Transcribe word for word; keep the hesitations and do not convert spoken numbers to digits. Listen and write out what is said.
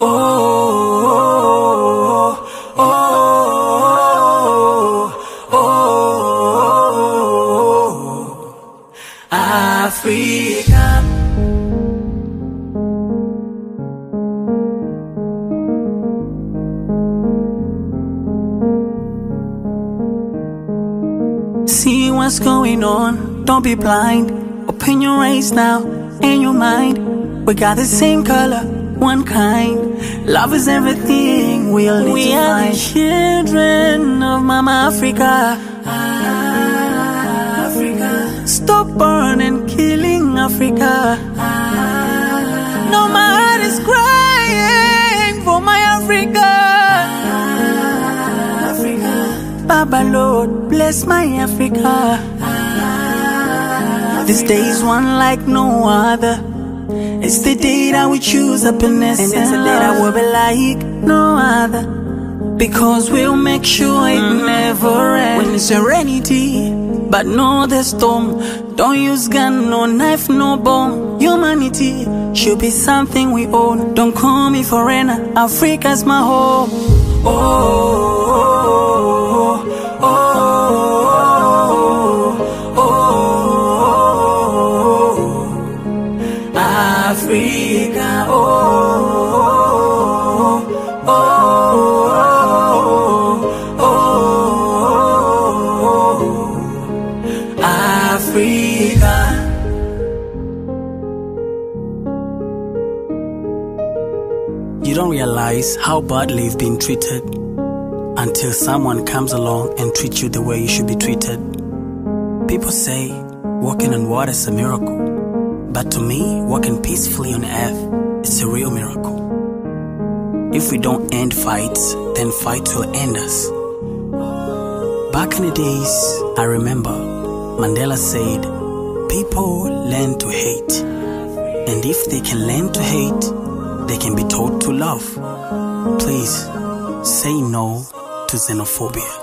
oh, oh, oh, oh, Africa. See what's going on, don't be blind. Open your eyes now and your mind. We got the same color, one kind. Love is everything we'll need we to find. We are the children of Mama Africa. Africa. Stop burning, killing Africa. No, my heart is crying for my Africa. Baba Lord, bless my Africa. This day is one like no other. It's the day that we choose happiness, and it's the day that will be like no other. Because we'll make sure it mm-hmm. never ends. When it's serenity, but no the storm. Don't use gun, no knife, no bomb. Humanity should be something we own. Don't call me foreigner, Africa's my home. Oh, oh, oh, oh, oh, Africa, oh, oh, oh, oh, Africa. You don't realize how badly you've been treated until someone comes along and treats you the way you should be treated. People say walking on water is a miracle, but to me, walking peacefully on earth is a real miracle. If we don't end fights, then fights will end us. Back in the days, I remember Mandela said, people learn to hate, and if they can learn to hate, they can be taught to love. Please, say no to xenophobia.